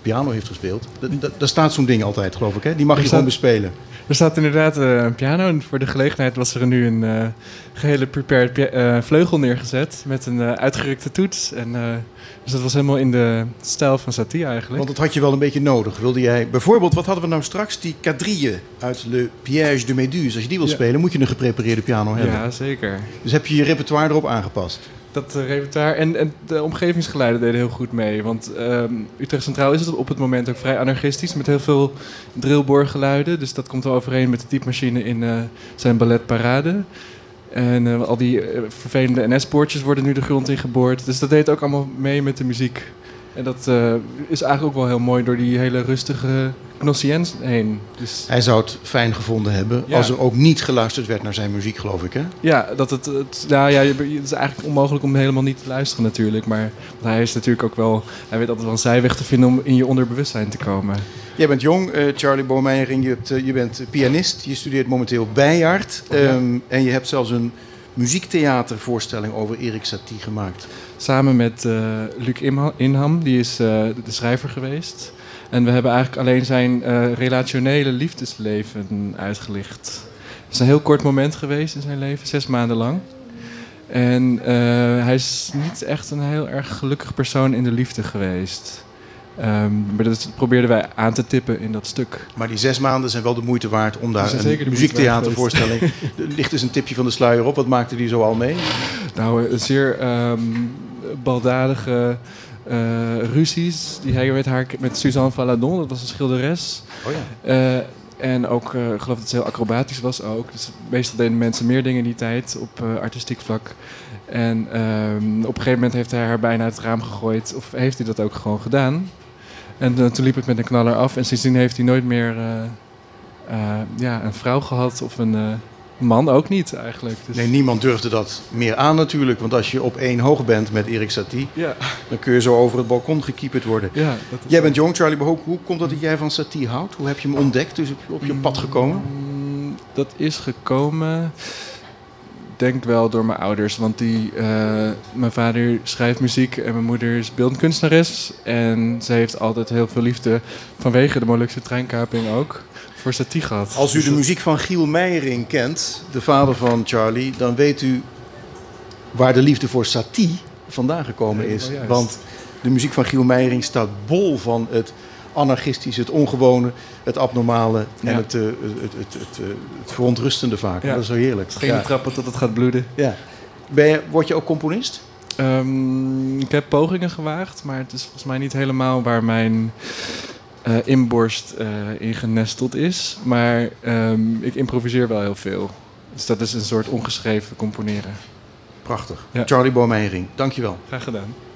piano heeft gespeeld. Daar staat zo'n ding altijd, geloof ik, hè? Die mag je gewoon bespelen. Er staat inderdaad een piano en voor de gelegenheid was er nu een gehele prepared vleugel neergezet met een uitgerukte toets. Dus dat was helemaal in de stijl van Satie eigenlijk. Want dat had je wel een beetje nodig. Wilde jij bijvoorbeeld, wat hadden we nou straks? Die quadrille uit Le Piège de Méduse. Als je die wil spelen, moet je een geprepareerde piano hebben. Ja, zeker. Dus heb je je repertoire erop aangepast? Dat repertoire en de omgevingsgeluiden deden heel goed mee. Want Utrecht Centraal is het op het moment ook vrij anarchistisch met heel veel drillboorgeluiden. Dus dat komt wel overeen met de typemachine in zijn balletparade. En al die vervelende NS-poortjes worden nu de grond in geboord. Dus dat deed ook allemaal mee met de muziek. En dat is eigenlijk ook wel heel mooi door die hele rustige Gnossiens heen. Dus hij zou het fijn gevonden hebben als er ook niet geluisterd werd naar zijn muziek, geloof ik, hè? Ja, het is eigenlijk onmogelijk om helemaal niet te luisteren natuurlijk. Maar hij is natuurlijk ook wel... Hij weet altijd wel een zijweg te vinden om in je onderbewustzijn te komen. Jij bent jong, Charlie Baumeijer, je bent pianist. Je studeert momenteel Bijard. En je hebt zelfs een muziektheatervoorstelling over Erik Satie gemaakt. Samen met Luc Inham, die is de schrijver geweest. En we hebben eigenlijk alleen zijn relationele liefdesleven uitgelicht. Het is een heel kort moment geweest in zijn leven, 6 maanden lang. En hij is niet echt een heel erg gelukkig persoon in de liefde geweest. Maar dat probeerden wij aan te tippen in dat stuk. Maar die 6 maanden zijn wel de moeite waard om daar een muziektheatervoorstelling... Licht eens een tipje van de sluier op. Wat maakte die zo al mee? Nou, zeer baldadige ruzies die hij met Suzanne Valadon, dat was een schilderes. Oh ja. En ook, ik geloof dat ze heel acrobatisch was ook. Dus meestal deden mensen meer dingen in die tijd op artistiek vlak. En op een gegeven moment heeft hij haar bijna uit het raam gegooid. Of heeft hij dat ook gewoon gedaan. En toen liep het met een knaller af. En sindsdien heeft hij nooit meer een vrouw gehad. Of een man ook niet eigenlijk. Dus... Nee, niemand durfde dat meer aan natuurlijk. Want als je op 1 hoog bent met Erik Satie... dan kun je zo over het balkon gekieperd worden. Ja, jij bent jong, Charlie. Hoe komt het dat jij van Satie houdt? Hoe heb je hem ontdekt? Dus op je pad gekomen? Dat is gekomen... denk wel door mijn ouders, want mijn vader schrijft muziek en mijn moeder is beeldend kunstenares. En ze heeft altijd heel veel liefde vanwege de Molukse treinkaping ook voor Satie gehad. Als u de muziek van Giel Meijering kent, de vader van Charlie, dan weet u waar de liefde voor Satie vandaan gekomen is. Want de muziek van Giel Meijering staat bol van het anarchistische, het ongewone, het abnormale en het verontrustende vaak. Ja. Dat is zo heerlijk. Geen trappen tot het gaat bloeden. Ja. Word je ook componist? Ik heb pogingen gewaagd, maar het is volgens mij niet helemaal waar mijn inborst in genesteld is. Maar ik improviseer wel heel veel. Dus dat is een soort ongeschreven componeren. Prachtig. Ja. Charlie Baumeijer, dank je wel. Graag gedaan.